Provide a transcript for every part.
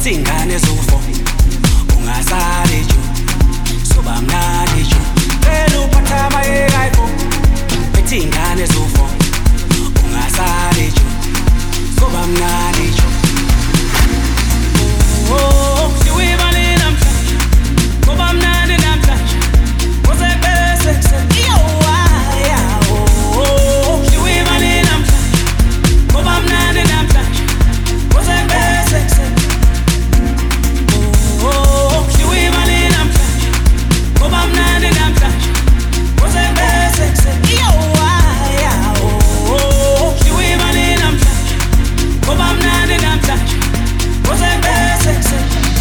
ingane zofo ungasale jo soba mnandi jo phela uphatha mayekayifo bethi ingane zofo ungasale jo soba mnandi jo oh siwibale namhlanje soba mnandi namhlanje kose bese yo ya oh siwibale namhlanje soba mnandi namhlanje kose bese oh siwibale namhlanje soba mnandi namhlanje kose bese yo ya oh siwibale namhlanje soba mnandi namhlanje kose bese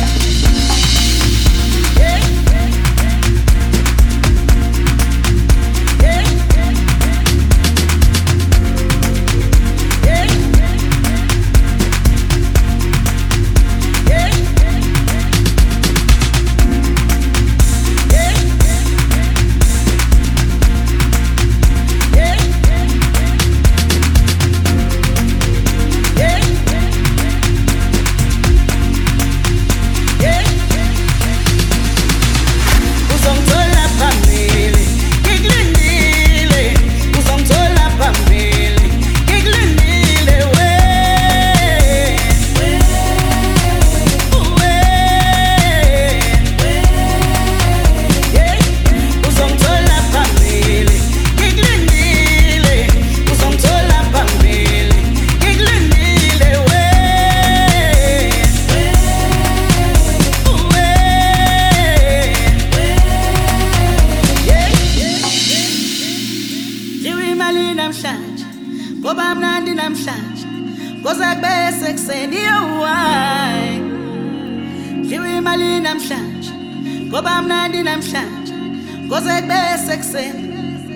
ngoba mnandi namhlanje koze bese kuseni why Liwe imali namhlanje ngoba mnandi namhlanje koze bese kuseni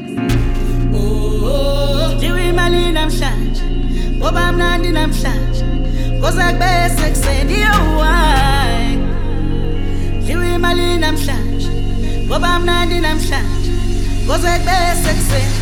oh liwe imali namhlanje ngoba mnandi namhlanje koze bese kuseni why Liwe imali namhlanje ngoba mnandi namhlanje koze bese kuseni